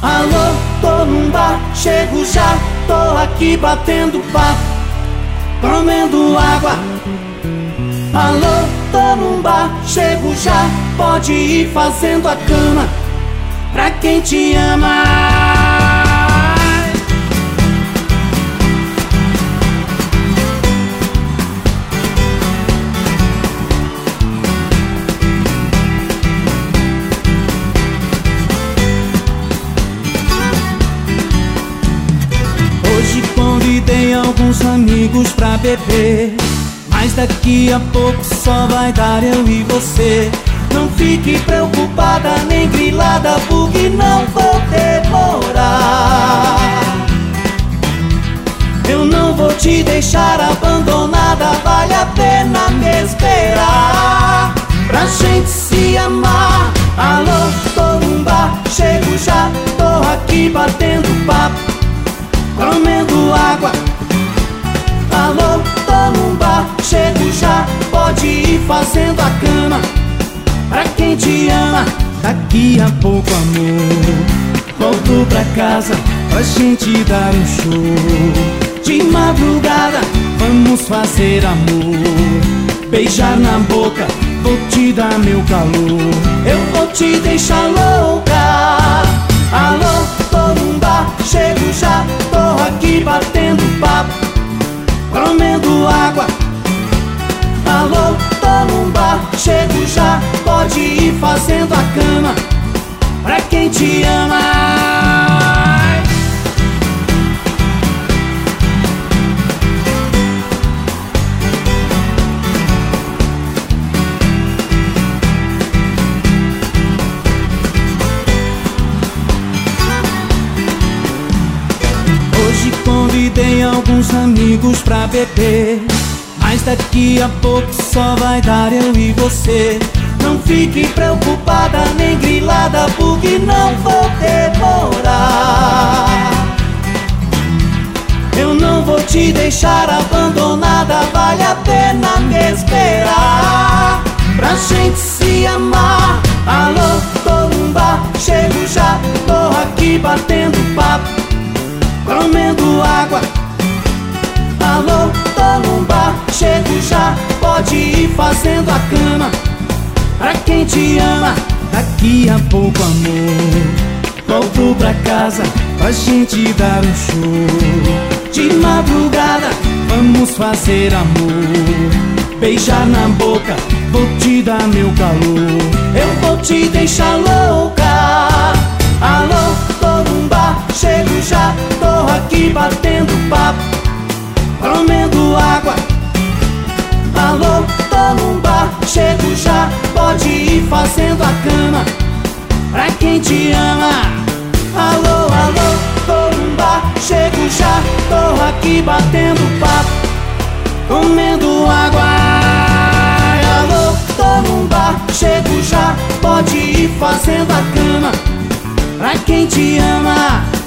Alô, tô num bar, chego já, tô aqui batendo papo, comendo água. Alô, tô num bar, chego já, pode ir fazendo a cama pra quem te ama. Hoje convidei alguns amigos pra beber, mas daqui a pouco só vai dar eu e você. Não fique preocupada nem grilada, porque não vou demorar. Eu não vou te deixar abandonada, vale a pena me esperar pra gente se amar. Alô, tô num bar, chego já, tô aqui batendo papo, comendo água. Alô, tô num bar, chego já, pode ir fazendo a cama pra quem te ama. Daqui a pouco, amor, volto pra casa pra gente dar um show. De madrugada vamos fazer amor, beijar na boca, vou te dar meu calor. Eu vou te deixar louca. Alô, tô num bar, chego já, tô aqui batendo papo, comendo água. Alô, tô num bar, chego já, pode ir fazendo a cama pra quem te ama. Hoje convidei alguns amigos pra beber, mas daqui a pouco só vai dar eu e você. Não fique preocupada nem grilada, porque não vou demorar. Eu não vou te deixar abandonada, vale a pena me esperar pra gente se amar. Alô, tô num bar, chego já, tô aqui batendo papo, comendo água. Alô, tô num bar, chego já, pode ir fazendo a cama pra quem te ama. Daqui a pouco, amor, volto pra casa pra gente dar um show. De madrugada vamos fazer amor, beijar na boca, vou te dar meu calor. Eu vou te deixar louca. Alô, tô num bar, chego já, tô aqui batendo papo, comendo água. Alô, tô num bar, chego já, pode ir fazendo a cama pra quem te ama. Alô, alô, tô num bar, chego já, tô aqui batendo papo, comendo água. Alô, tô num bar, chego já, pode ir fazendo a cama pra quem te ama.